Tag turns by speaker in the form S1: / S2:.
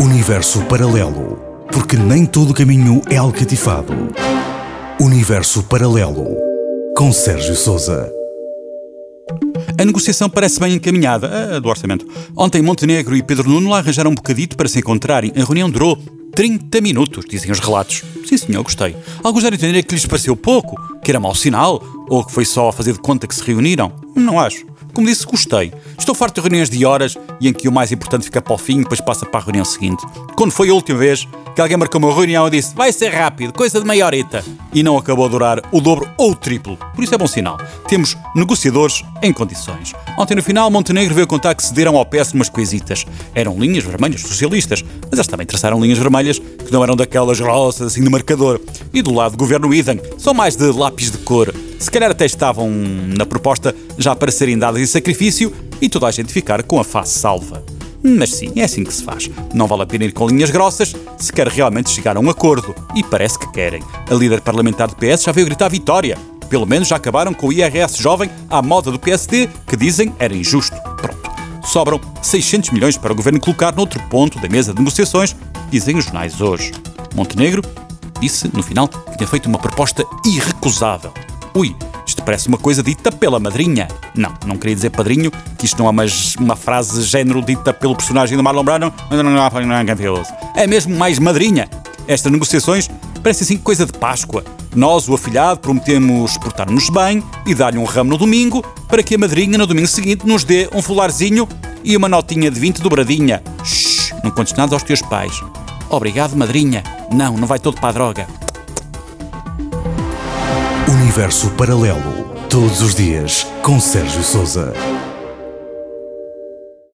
S1: Universo paralelo, porque nem todo caminho é alcatifado. Universo paralelo, com Sérgio Sousa.
S2: A negociação parece bem encaminhada, do orçamento. Ontem Montenegro e Pedro Nuno lá arranjaram um bocadito para se encontrarem. A reunião durou 30 minutos, dizem os relatos. Sim, senhor, gostei. Alguns deram a entender que lhes pareceu pouco, que era mau sinal, ou que foi só fazer de conta que se reuniram. Não acho. Como disse, gostei. Estou farto de reuniões de horas e em que o mais importante fica para o fim e depois passa para a reunião seguinte. Quando foi a última vez que alguém marcou uma reunião e disse vai ser rápido, coisa de meia horita, e não acabou a durar o dobro ou o triplo. Por isso é bom sinal. Temos negociadores em condições. Ontem no final Montenegro veio contar que cederam ao PS umas coisitas. Eram linhas vermelhas socialistas, mas eles também traçaram linhas vermelhas que não eram daquelas grossas assim de marcador. E do lado do governo idem, são mais de lápis de cor. Se calhar até estavam na proposta já para serem dadas em sacrifício e toda a gente ficar com a face salva. Mas sim, é assim que se faz. Não vale a pena ir com linhas grossas se quer realmente chegar a um acordo. E parece que querem. A líder parlamentar do PS já veio gritar vitória. Pelo menos já acabaram com o IRS jovem à moda do PSD, que dizem era injusto. Pronto. Sobram 600 milhões para o governo colocar noutro ponto da mesa de negociações, dizem os jornais hoje. Montenegro disse, no final, que tinha feito uma proposta irrecusável. Ui, isto parece uma coisa dita pela madrinha. Não queria dizer padrinho, que isto não é uma frase género dita pelo personagem do Marlon Brando. É mesmo mais madrinha. Estas negociações parecem assim coisa de Páscoa. Nós, o afilhado, prometemos portar-nos bem e dar-lhe um ramo no domingo para que a madrinha, no domingo seguinte, nos dê um fularzinho e uma notinha de 20 dobradinha. Shhh, não contes nada aos teus pais. Obrigado, madrinha. Não vai todo para a droga.
S1: Universo paralelo, todos os dias, com Sérgio Sousa.